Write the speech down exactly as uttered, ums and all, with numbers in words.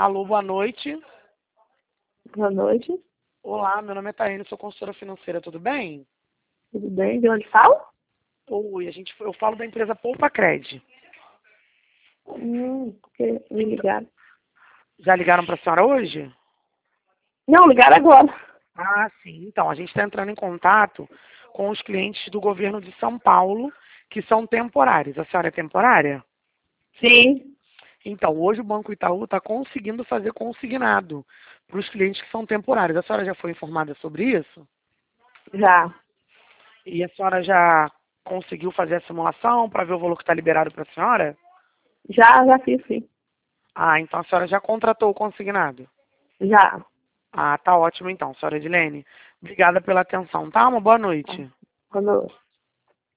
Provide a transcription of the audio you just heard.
Alô, boa noite. Boa noite. Olá, meu nome é Taine, sou consultora financeira, tudo bem? Tudo bem? De onde fala? Oi, a gente, eu falo da empresa Poupa Cred. Hum, porque me ligaram. Já ligaram para a senhora hoje? Não, ligaram agora. Ah, sim. Então, a gente está entrando em contato com os clientes do governo de São Paulo, que são temporários. A senhora é temporária? Sim, Então, hoje o Banco Itaú está conseguindo fazer consignado para os clientes que são temporários. A senhora já foi informada sobre isso? já. E a senhora já conseguiu fazer a simulação para ver o valor que está liberado para a senhora? Já, já fiz, sim. Ah, então a senhora já contratou o consignado? Já. Ah, tá ótimo então, senhora Edilene. Obrigada pela atenção, tá? Uma boa Tá. noite. Quando